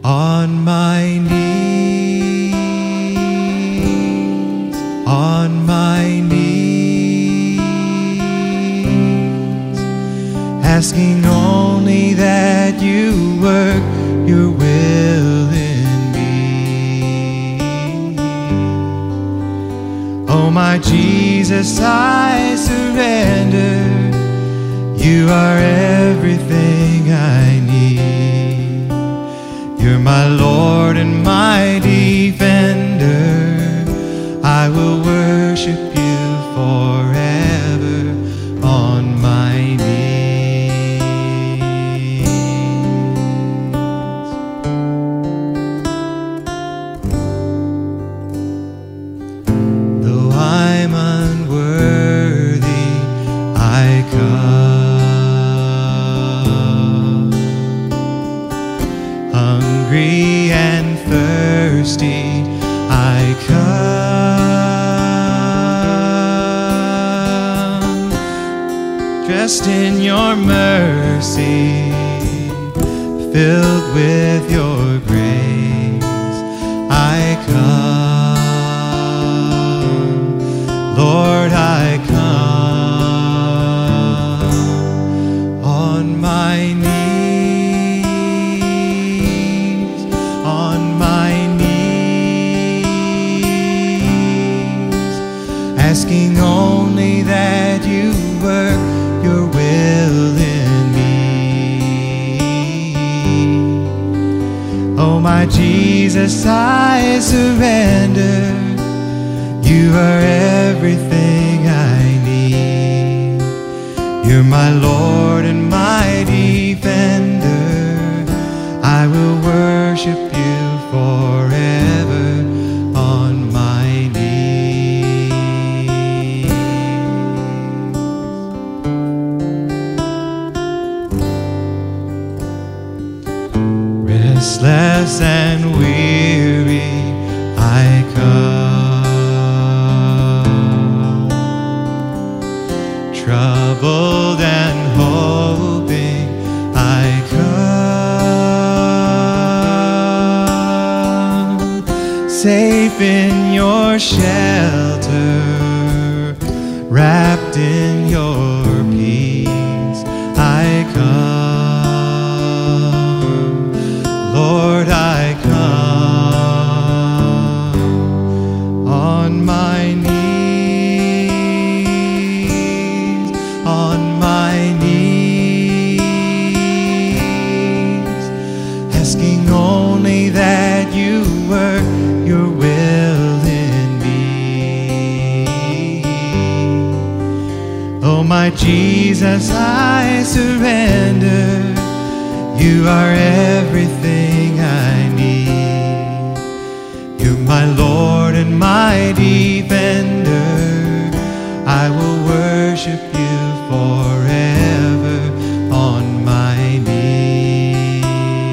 on my knees, asking only that you work your will in me. Oh, my Jesus, I surrender. You are everything I need. You're my Lord and my defender. I will worship you forever on my knees. Though I'm unworthy, I come, hungry and thirsty, I come, dressed in your mercy, filled with your grace, I come, Lord, I come, on my knees, on my knees, asking only that you work your will in me. Oh, my Jesus, I surrender. You are everything I need. You're my Lord and my defender. I will worship you forever on my knees. Restless and weary, I come, troubled and hoping, I come, safe in your shelter, wrapped in your peace, I come, Lord, I come, on my knees, on my knees, asking only that you work your will in me. Oh, my Jesus, I surrender. You are everything I need. You're my Lord and my defender. I will worship you forever on my knees.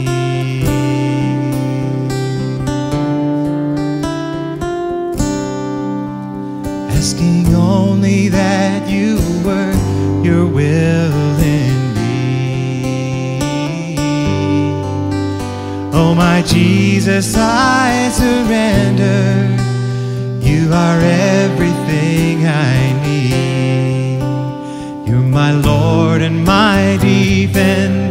Asking only that you work your will in me. Oh, my Jesus, I surrender. You are everything I need. You're my Lord and my defender.